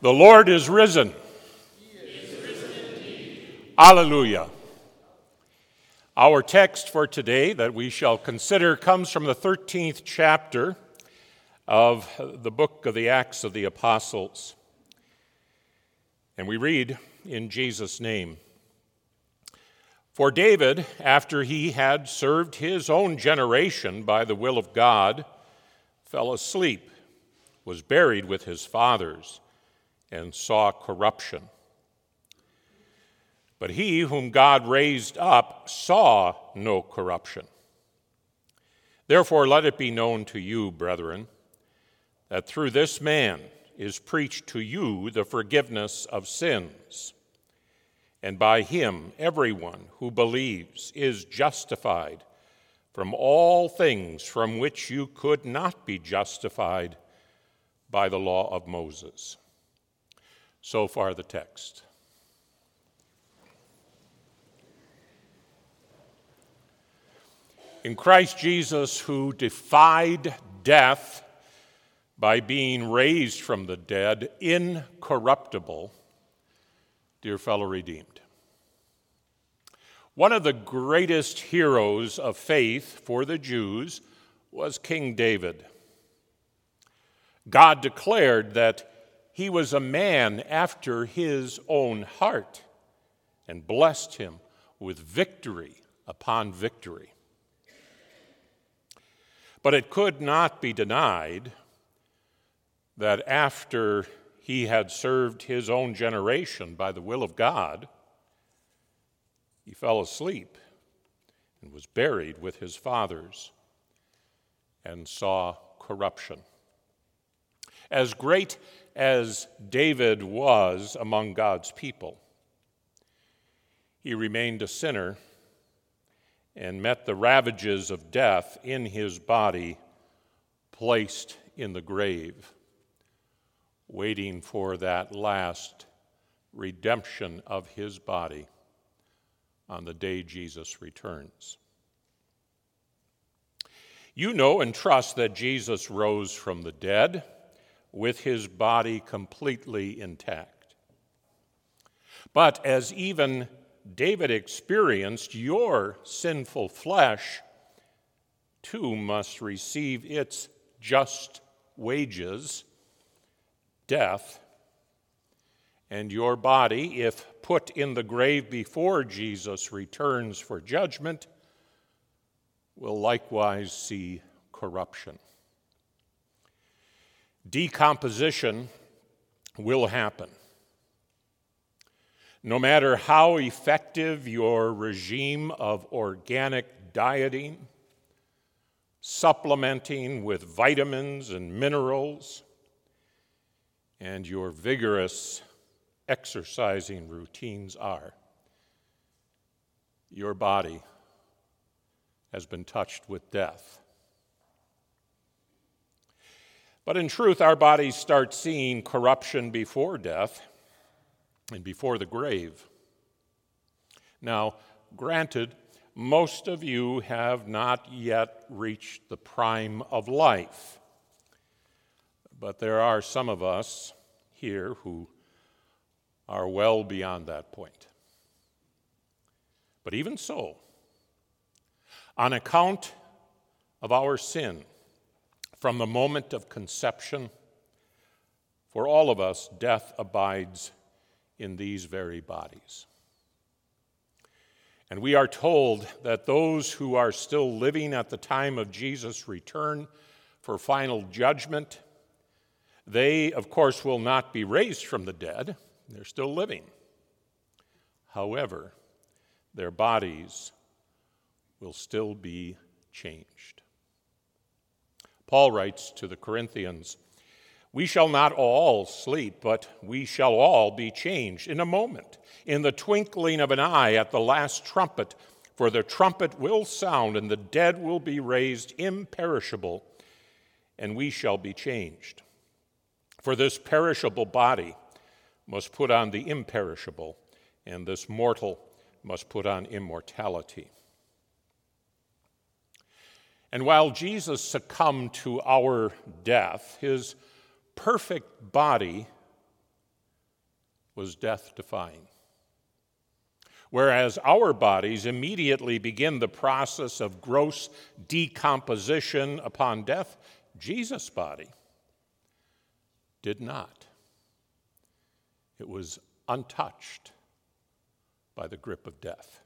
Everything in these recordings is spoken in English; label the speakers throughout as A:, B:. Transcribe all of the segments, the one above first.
A: The Lord is risen.
B: He is risen indeed.
A: Alleluia. Our text for today that we shall consider comes from the 13th chapter of the book of the Acts of the Apostles. And we read in Jesus' name. For David, after he had served his own generation by the will of God, fell asleep, was buried with his fathers, and saw corruption. But he whom God raised up saw no corruption. Therefore let it be known to you, brethren, that through this man is preached to you the forgiveness of sins, and by him everyone who believes is justified from all things from which you could not be justified by the law of Moses. So far the text. In Christ Jesus, who defied death by being raised from the dead, incorruptible, dear fellow redeemed. One of the greatest heroes of faith for the Jews was King David. God declared that he was a man after his own heart and blessed him with victory upon victory. But it could not be denied that after he had served his own generation by the will of God, he fell asleep and was buried with his fathers and saw corruption. As great as David was among God's people, he remained a sinner and met the ravages of death in his body, placed in the grave, waiting for that last redemption of his body on the day Jesus returns. You know and trust that Jesus rose from the dead with his body completely intact. But as even David experienced, your sinful flesh too must receive its just wages, death, and your body, if put in the grave before Jesus returns for judgment, will likewise see corruption. Decomposition will happen. No matter how effective your regime of organic dieting, supplementing with vitamins and minerals, and your vigorous exercising routines are, your body has been touched with death. But in truth, our bodies start seeing corruption before death and before the grave. Now, granted, most of you have not yet reached the prime of life, but there are some of us here who are well beyond that point. But even so, on account of our sin, from the moment of conception, for all of us, death abides in these very bodies. And we are told that those who are still living at the time of Jesus' return for final judgment, they, of course, will not be raised from the dead. They're still living. However, their bodies will still be changed. Paul writes to the Corinthians, "We shall not all sleep, but we shall all be changed in a moment, in the twinkling of an eye at the last trumpet. For the trumpet will sound, and the dead will be raised imperishable, and we shall be changed. For this perishable body must put on the imperishable, and this mortal must put on immortality." And while Jesus succumbed to our death, his perfect body was death-defying. Whereas our bodies immediately begin the process of gross decomposition upon death, Jesus' body did not. It was untouched by the grip of death.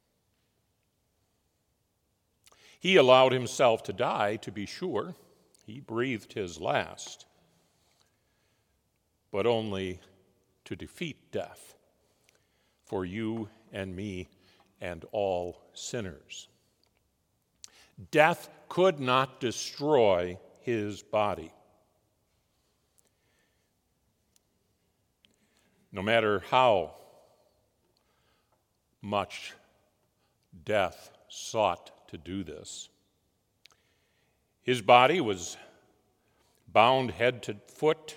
A: He allowed himself to die, to be sure. He breathed his last, but only to defeat death for you and me and all sinners. Death could not destroy his body. No matter how much death sought to do this, his body was bound head to foot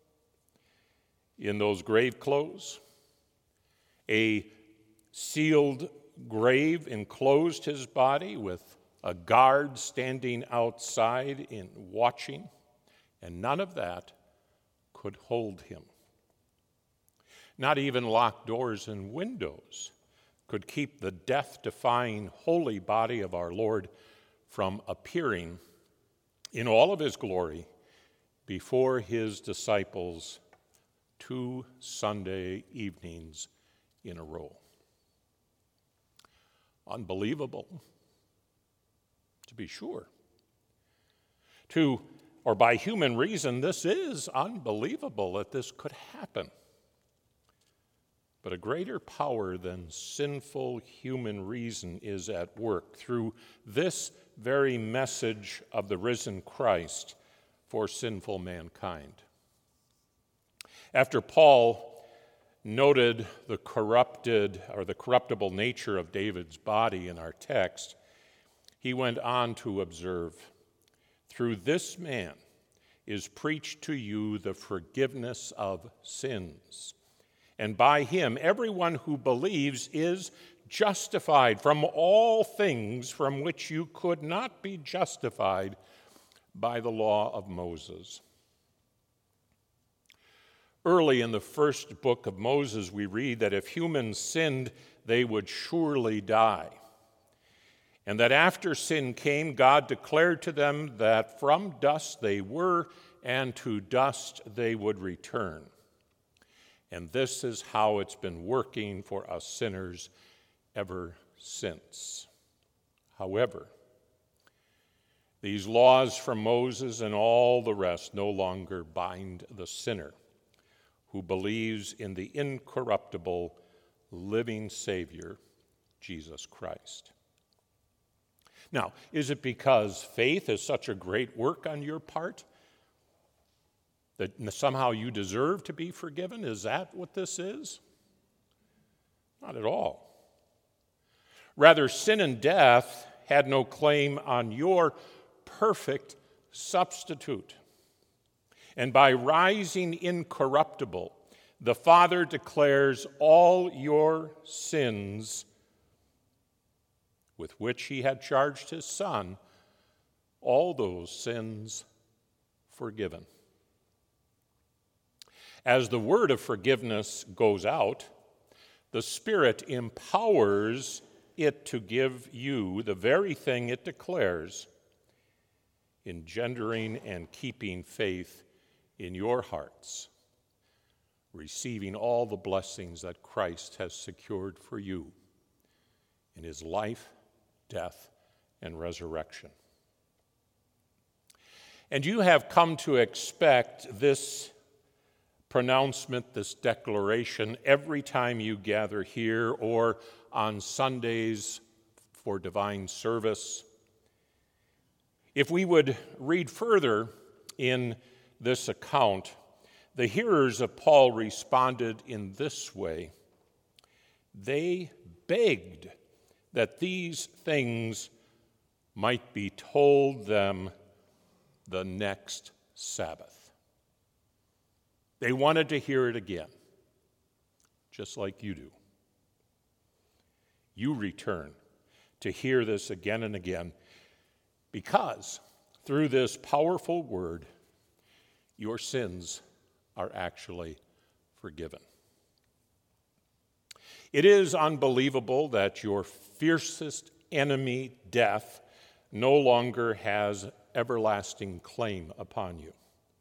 A: in those grave clothes. A sealed grave enclosed his body with a guard standing outside in watching, and none of that could hold him. Not even locked doors and windows could keep the death-defying holy body of our Lord from appearing in all of his glory before his disciples 2 Sunday evenings in a row. Unbelievable, to be sure. By human reason, this is unbelievable that this could happen. But a greater power than sinful human reason is at work through this very message of the risen Christ for sinful mankind. After Paul noted the corruptible nature of David's body in our text, he went on to observe, "Through this man is preached to you the forgiveness of sins. And by him, everyone who believes is justified from all things from which you could not be justified by the law of Moses." Early in the first book of Moses, we read that if humans sinned, they would surely die. And that after sin came, God declared to them that from dust they were, and to dust they would return. And this is how it's been working for us sinners ever since. However, these laws from Moses and all the rest no longer bind the sinner who believes in the incorruptible, living Savior, Jesus Christ. Now, is it because faith is such a great work on your part that somehow you deserve to be forgiven? Is that what this is? Not at all. Rather, sin and death had no claim on your perfect substitute. And by rising incorruptible, the Father declares all your sins with which he had charged his Son, all those sins forgiven. As the word of forgiveness goes out, the Spirit empowers it to give you the very thing it declares, engendering and keeping faith in your hearts, receiving all the blessings that Christ has secured for you in his life, death, and resurrection. And you have come to expect this pronouncement, this declaration, every time you gather here or on Sundays for divine service. If we would read further in this account, the hearers of Paul responded in this way. They begged that these things might be told them the next Sabbath. They wanted to hear it again, just like you do. You return to hear this again and again because through this powerful word, your sins are actually forgiven. It is unbelievable that your fiercest enemy, death, no longer has everlasting claim upon you.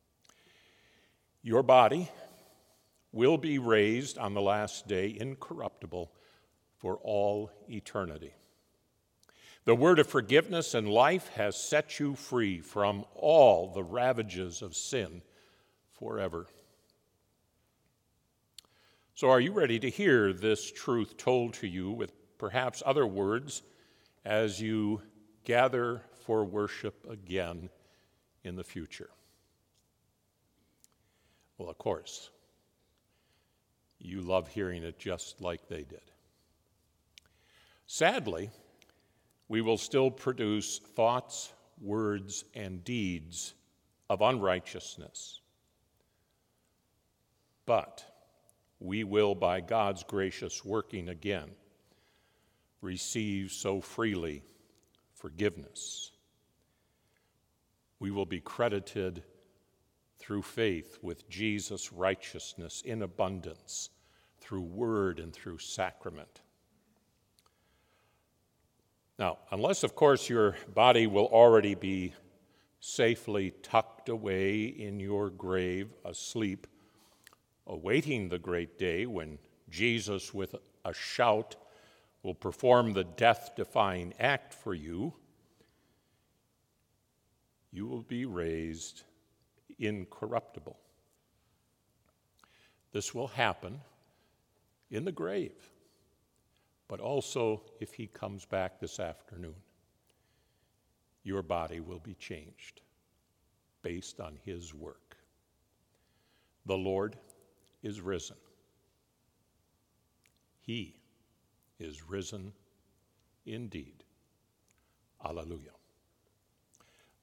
A: Your body will be raised on the last day incorruptible for all eternity. The word of forgiveness and life has set you free from all the ravages of sin forever. So are you ready to hear this truth told to you with perhaps other words as you gather for worship again in the future? Well, of course, you love hearing it just like they did. Sadly, we will still produce thoughts, words, and deeds of unrighteousness. But we will, by God's gracious working again, receive so freely forgiveness. We will be credited through faith with Jesus' righteousness in abundance, through word and through sacrament. Now, unless, of course, your body will already be safely tucked away in your grave, asleep, awaiting the great day when Jesus, with a shout, will perform the death-defying act for you, you will be raised incorruptible. This will happen in the grave, but also if he comes back this afternoon, your body will be changed based on his work. The Lord is risen. He is risen indeed. Alleluia.